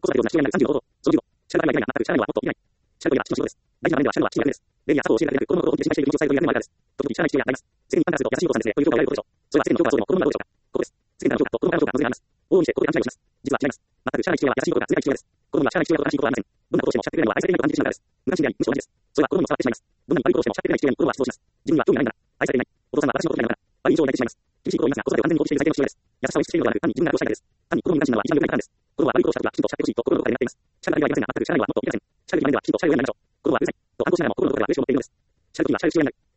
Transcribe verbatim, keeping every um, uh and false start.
子育てをなし父親になるさんじゅうのこと。そのじゅうご、社会がいないが、全く社内はもっといない。社会といえば父の仕事です。大事な場面では社のは父の役目です。礼儀や作法を教えるだけでなく、子供のことを本気で信頼している気持ちを伝えるという役目もあるからです。時々社内父親があります。世間に判断すると優しいお父さんですね、という評価を得られることでしょう。それは世間の評価はそうでも子供の評価はどうでしょうか。ここです。世間からの評価と子供からの評価は当然あります。往々にして子供に勘違いをします。実は違います。全く社内父親は優しいことが通じない父親です。子供には社内父親と正しいことはありません。どんなことをしてもおっしゃってくれるのは愛されていないと感じてしまうからです。無関心であり、無視同じです。それは子供にも伝わってしまいます。どんなに悪いことをしてもおっしゃってくれない父親に子供は失望します。自分には興味がないんだな。愛されていない。お父さんは私のことを嫌いなのかな。悪い印象を抱いてしまいます。厳しいことを言いますが、子育てを完全に放棄している最低の父親です。優しさを意識しているのではなく、単に自分がどうしたいからです。単に子供に関心なのは一番良くないパターンです。子供は悪いことをしたときはきちんとおっしゃってほしいと心のどこかで願っています。社会ではありませんが、全く社内はもっといけません。社会的場面ではきちんと社会をやりましょう。子供はうるさいと反抗しながらも心のどこかでは嬉しく思っているのです。社会には社会父親になる。